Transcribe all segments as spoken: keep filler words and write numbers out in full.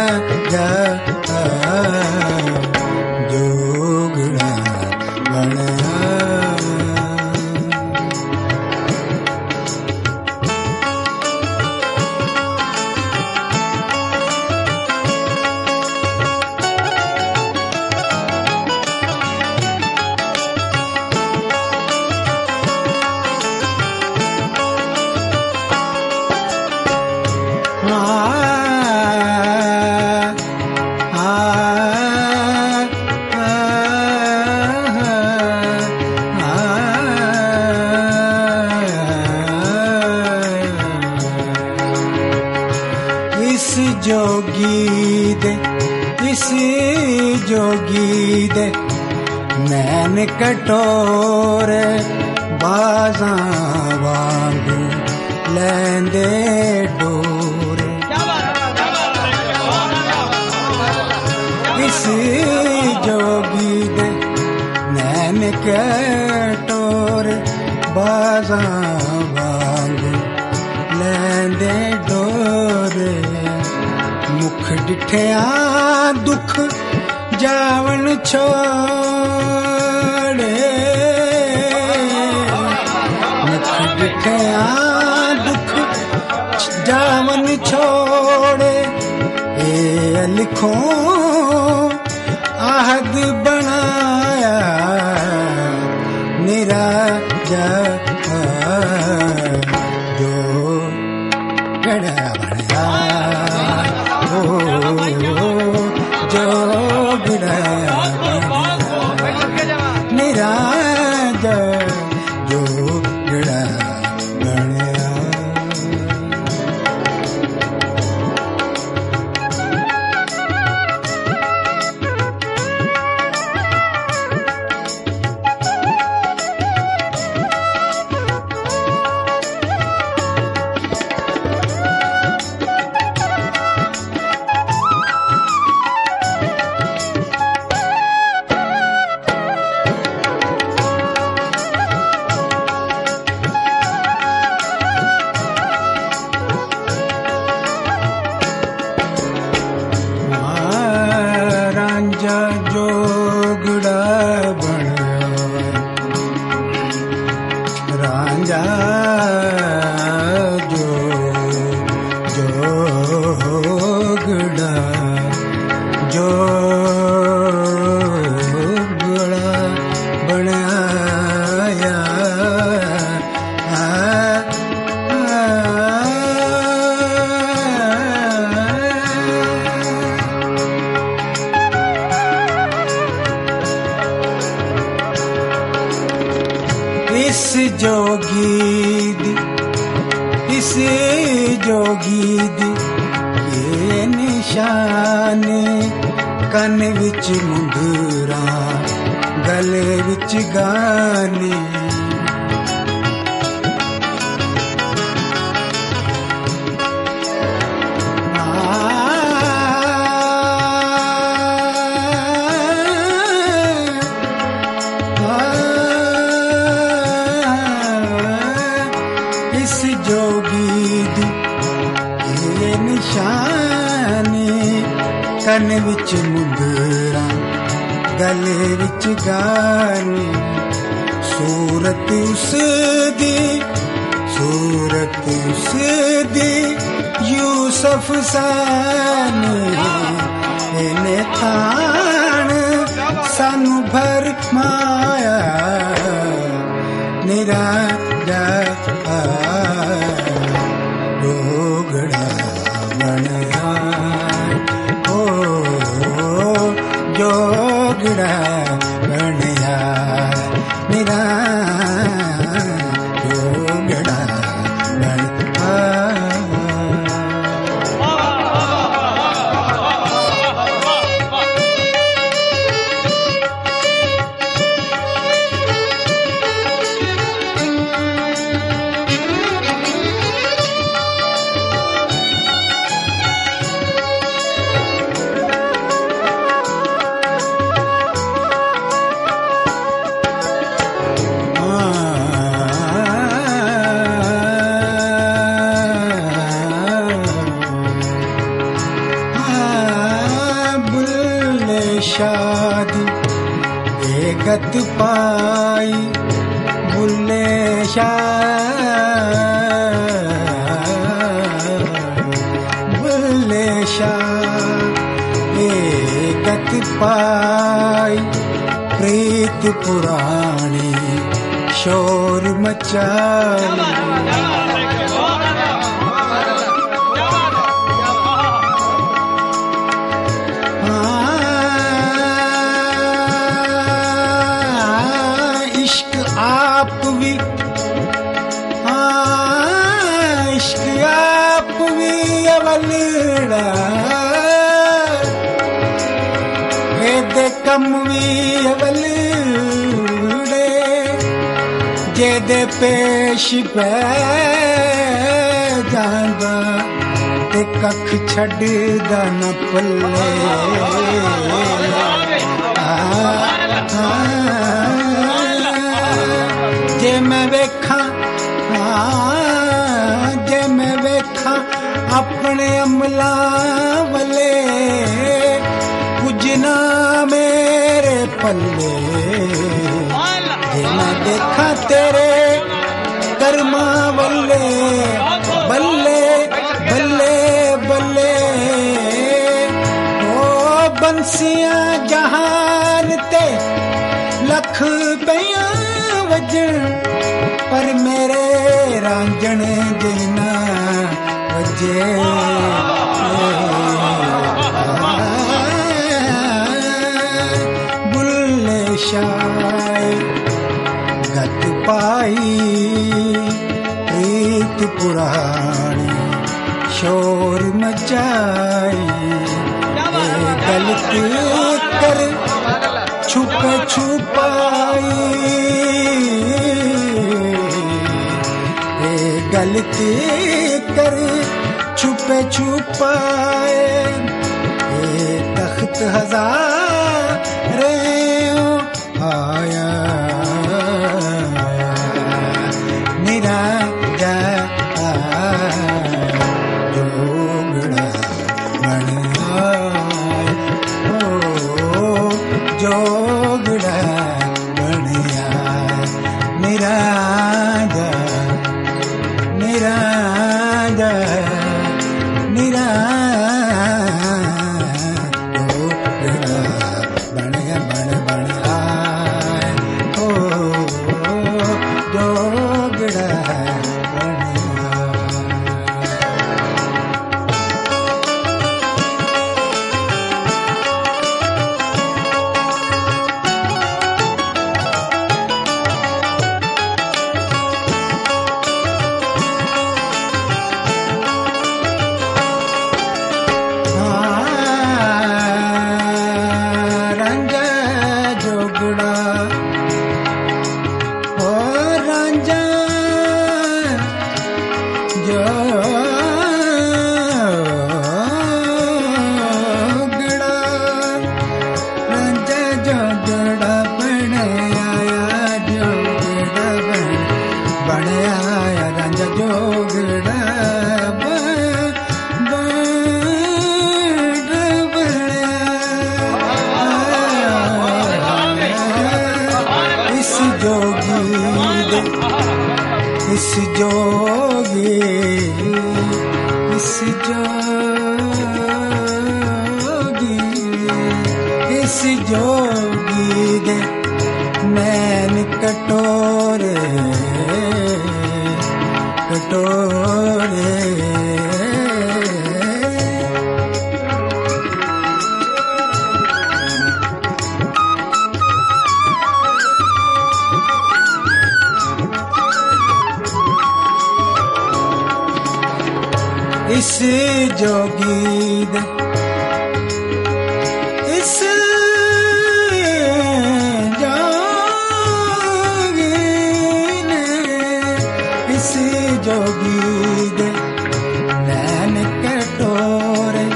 जा जोगड़ा बनया। जोगी दे इस जोगी दे नैन कटोरे बाजां वांग लैंदे डोरे। इस जोगी दे नैन कटोरे बाजां वांग लैंदे डोरे। मुख डिठया दुख जावन छोड़े। मुख डिठया दुख जावन छोड़े। ए लिखो आहद बनाया निरा जा जो गड़ा बनया। जोगड़ा मेरा जोगड़ा बनया। जोगड़ा बनया रांझा जो जोगड़ा जोगड़ा बनाया। इस जोगी दी इस जोगी दी ये निशाने कन विच मुंदरा गले विच गाने। इस जोगी दी ये निशानी कन विच मुंदरा गले विच गाने। सूरत उस दी सूरत उस दी यूसुफ सानी। इने थान सानू भर माया निरा जोगड़ा बनया। ओ जोगड़ा बनया मेरा जोगड़ा बनया। शादी बेगत पाई बुल्ले शाह बुल्ले शाह बेगत पाई प्रीत पुरानी शोर मचाई आप भी हाँ इश्क आप भी अवलड़ा दे कम भी अवलड़े जेदे पेश पै जांदा ते कख छड़दा न पल्ले जे मैं वेखा हाँ जे मैं वेखा अपने अमला वले कुछ ना मेरे पल्ले जे मैं देखा तेरे कर्मा वले बल्ले बल्ले बल्ले ओ बंसियां जहान ते लख पया पर मेरे रांझण देना वजे बुल्ले शाह गत पाई प्रीत पुरानी शोर मचाई गलत कर छुप छुपाई गलती कर छुपे छुपाए ये तख्त हज़ारे आया मेरा जा जोगड़ा बन आए ओ जोगड़ा बन आए मेरा जा निराजा निराजा ओ बन बन बन आए ओ जोगड़ा बन इस जोगी इस जोगी इस जोगी दे नैन कटोरे कटोरे इस जोगी दे इस जोगी ने इस जोगी दे नैन कटोरे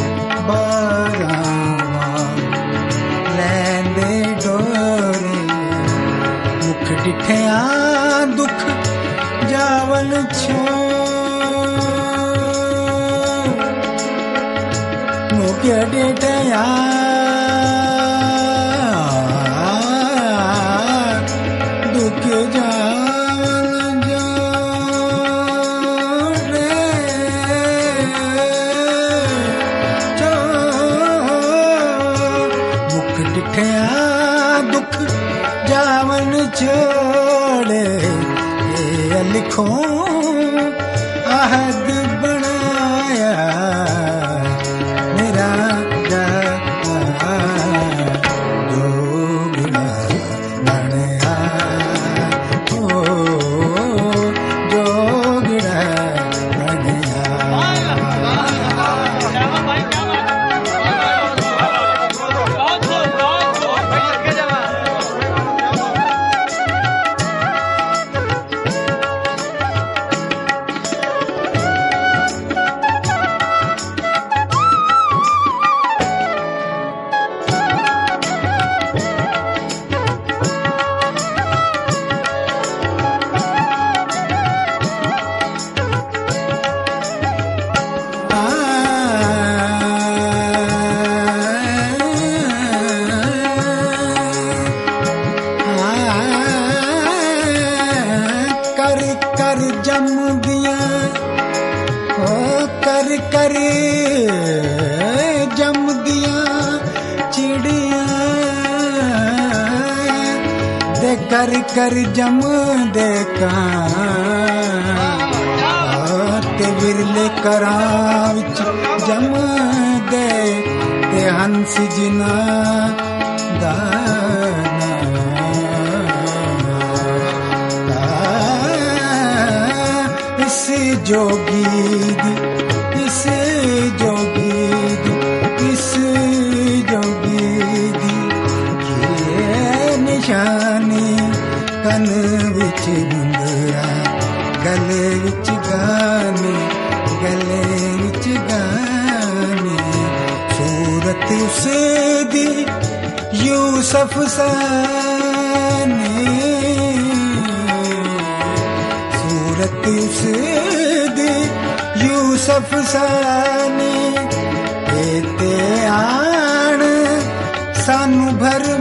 बारावा लैंदे डोरे मुख डिठिया दुख जावल छो मुख डिठिया डिठिया दुख जावन छोड़े ये लिखो आहद बनाया मेरा जोगड़ा बनया ओ जोगड़ा बनया कर जम दिया ओ कर कर जम दिया चिड़िया दे कर कर जम दे ते विरले करा विच जम दे ते हंस जिना दाना इस जोगी दी इस जोगी दी इस जोगी दी ये निशानी कन विच बुंदरा गले विच गाने गले विच गाने सूरत उस दी यूसुफ साने सूरत उस दी यूसुफ साने ते आण सानू भर